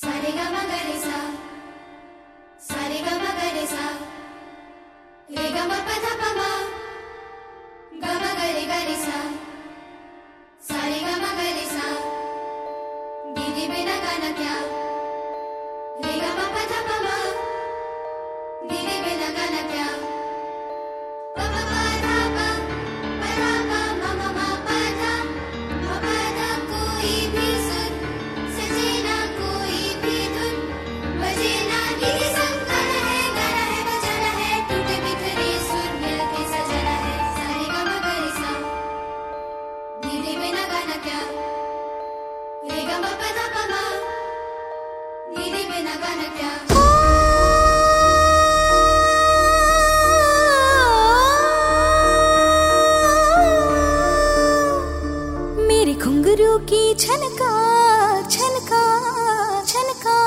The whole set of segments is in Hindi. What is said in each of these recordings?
घुंघरू की छनका छनका छनका,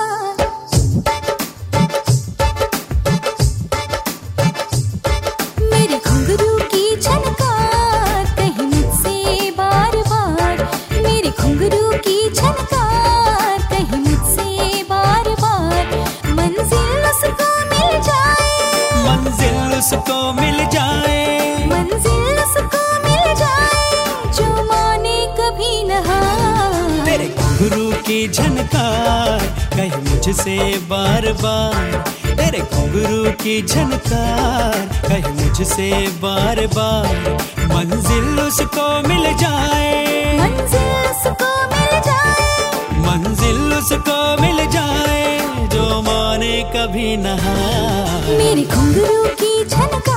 मेरे घुंघरू की छनका कहीं मुझसे बार बार, मेरे घुंघरू की छनका कहीं मुझसे बार बार, मंजिल उसको मिल जाए, मंजिल उसको मिल जाए, मंजिल उसको मिल जाए, जो माने कभी नहा। तेरे घुंघरू की झनकार कहीं मुझसे बार बार, तेरे घुंघरू की झनकार कहीं मुझसे बार बार, मंजिल उसको मिल जाए, मंजिल उसको मिल जाए, मंजिल उसको मिल जाए, जो माने कभी नहा। मेरे घुंघरू की झनकार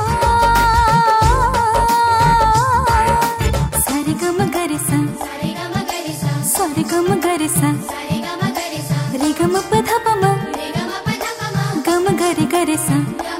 सारे गम गरसा, सारे गम गरसा, रे गम पधा पमा, गम गरे गरसा।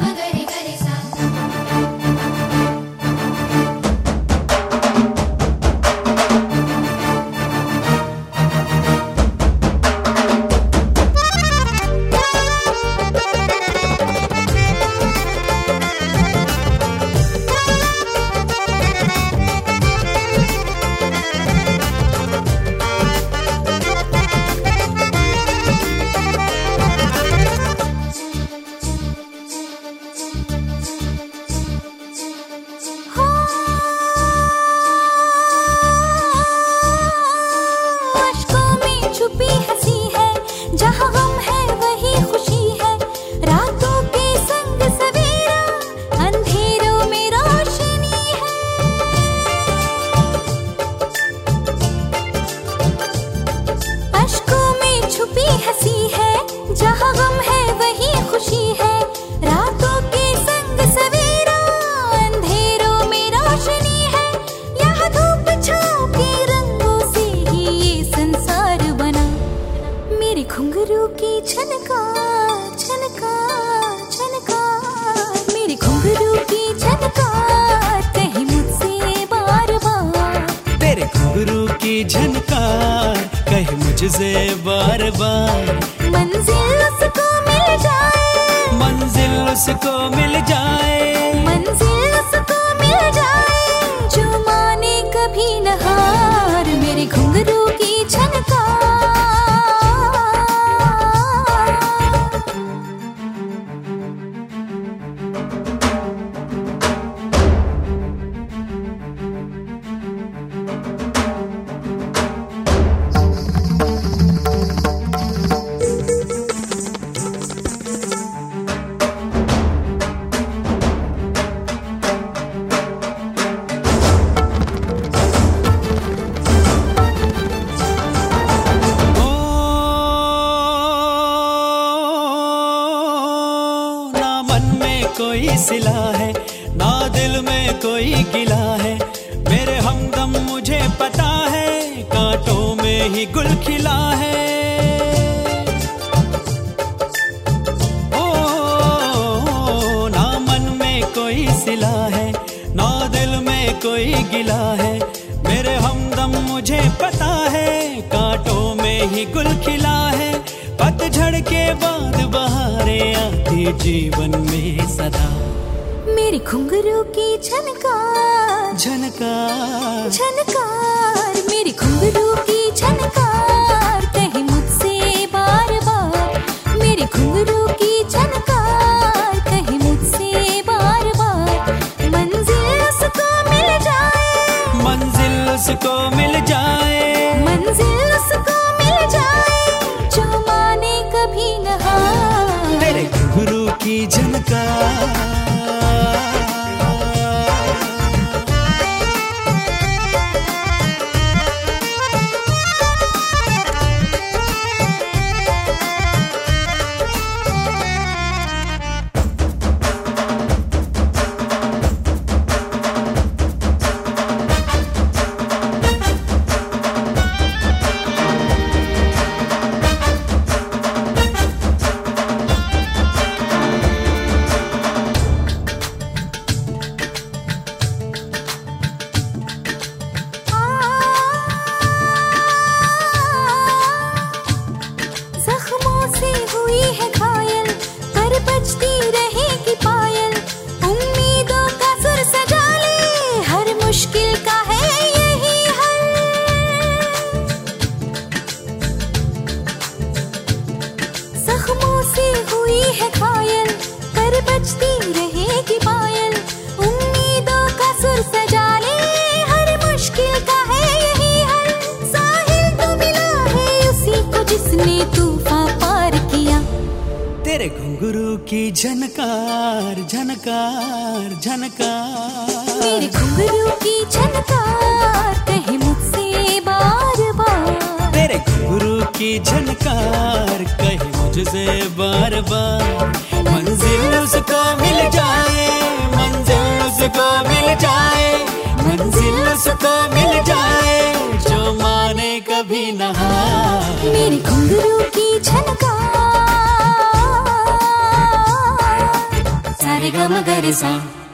छुपी हंसी है जहाँ गम है वही खुशी है, रातों के संग सवेरा अंधेरों में रोशनी है, अश्कों में छुपी हंसी है जहाँ गम है वही खुशी है, रातों के संग सवेरा अंधेरों में रोशनी है, यहाँ धूप छाँव के रंगों से ही ये संसार बना। मेरे घुंघरू की छनका छनका छनका, मेरे घुंघरू की छनका कहीं मुझसे बार बार, तेरे घुंघरू की झनकार कहीं मुझसे बार बार, मंजिल उसको मिल जाए, मंजिल उसको मिल जाए, मंजिल उसको मिल जाए, जो माने कभी नहार। मेरे घुंघरू की छनका कोई सिला है ना दिल में कोई गिला है, मेरे हमदम मुझे पता है कांटों में ही गुल खिला है। ओ ना मन में कोई सिला है ना दिल में कोई गिला है, मेरे हमदम मुझे पता है कांटों में ही गुल खिला है, पतझड़ के बाद बहारें आती जीवन में सदा। मेरे घुंघरू की झनकार झनकार झनकार, मेरे घुंघरू की झनकार कहीं मुझसे बार हुई है घायल, पर बजती रहेगी पायल। उम्मीदों का सुर सजा ले, हर मुश्किल का है यही हल। जख्मों से हुई है घायल, पर बजती रहेगी पायल। उम्मीदों का सुर सजा ले, हर मुश्किल का है यही हल। साहिल तो मिला है उसी को जिसने तूफान पार किया। तेरे घुंघरू की झनकार झनकार झनकार, मेरे घुंघरू की झनकार कहे मुझसे बार बार। तेरे घुंघरू की झनकार कहे मुझसे बार बार। मंजिल उसको मिल जाए, मंजिल उसको मिल जाए, मंजिल उसको मिल जाए, जो माने कभी न हार। मेरे घुंघरू की झनकार। सारे गा मा गा रे सा।